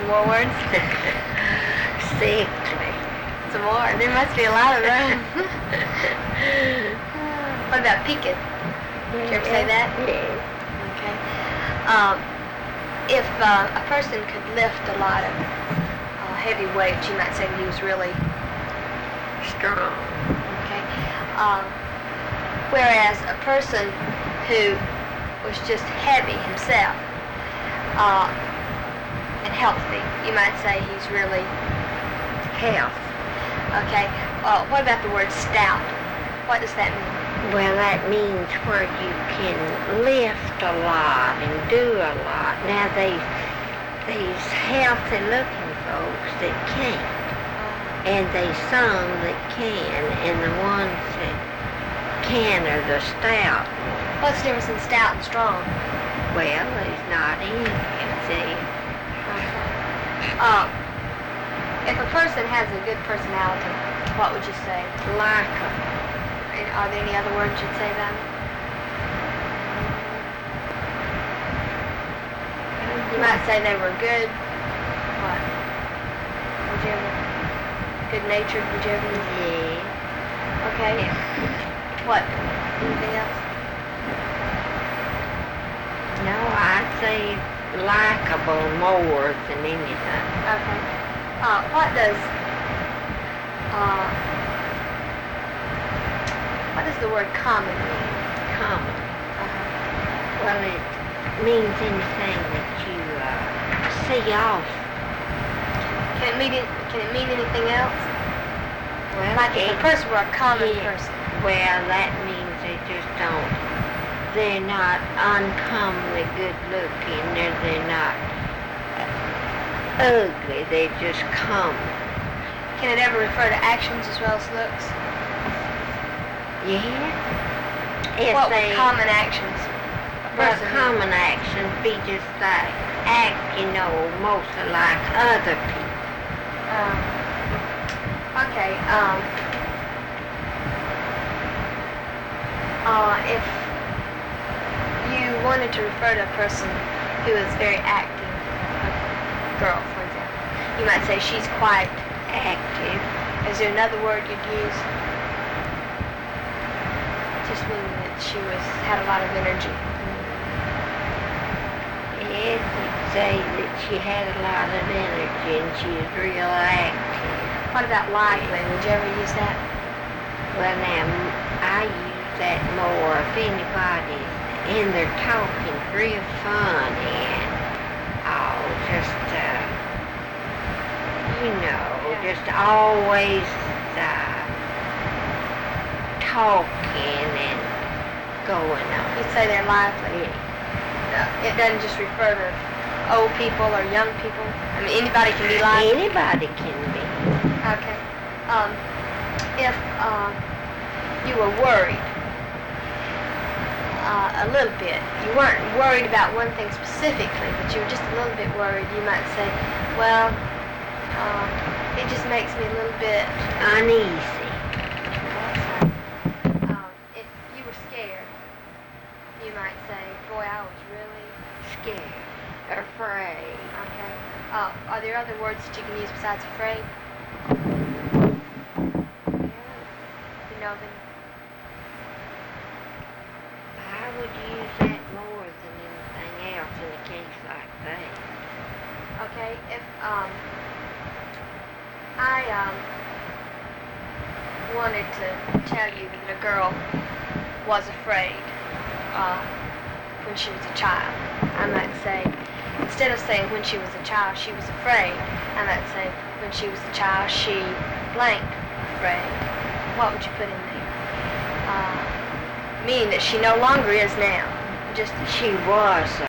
Some more words? Sickly. Some more? There must be a lot of them. What about peaked? Did you ever say that? Yes. Okay. If a person could lift a lot of heavy weights, you might say that he was really Strong. okay. Whereas a person who was just heavy himself and healthy, you might say he's really Health. okay. What about the word stout? What does that mean? Well, that means where you can lift a lot and do a lot. Now, these healthy-looking folks that can't, and there's some that can, and the ones that can are the stout. What's the difference in stout and strong? Well, there's not any, see. If a person has a good personality, what would you say? Like 'em. And are there any other words you'd say about it? You might say they were good. What? Would you ever? Good-natured, would you ever? Yeah. Okay. What? Anything else? No, I'd say likable more than anything. Okay. What does the word common mean? Common. Well, it means anything that you see often. Can it mean anything else? Well, Like if a person were a common person. Well, that means they just don't. They're not uncommonly good looking, or they're not ugly. They're just common. Can it ever refer to actions as well as looks? Yeah. If What they, would common actions? well, common actions be just like act, mostly like other people. Okay. If you wanted to refer to a person who is very active, a girl, for example, you might say she's quite Active. Is there another word you'd use? Just meaning that she had a lot of energy. Yes, you'd say that she had a lot of energy and she was real active. What about lively? Would you ever use that? Well, now, I use that more if anybody's in there talking real fun and just always talking and going on. You'd say they're lively. It doesn't just refer to old people or young people. I mean, anybody can be lively. Anybody can be. Okay. If you were worried a little bit, you weren't worried about one thing specifically, but you were just a little bit worried, you might say, well, it just makes me a little bit uneasy. If you were scared, you might say, boy, I was really Scared. Afraid. okay. Are there other words that you can use besides afraid? You know them? I would use that more than anything else in a case like that. Okay, if I wanted to tell you that a girl was afraid when she was a child, I might say, instead of saying when she was a child she was afraid, I might say when she was a child she blank afraid. What would you put in there? Meaning that she no longer is now. Just that She was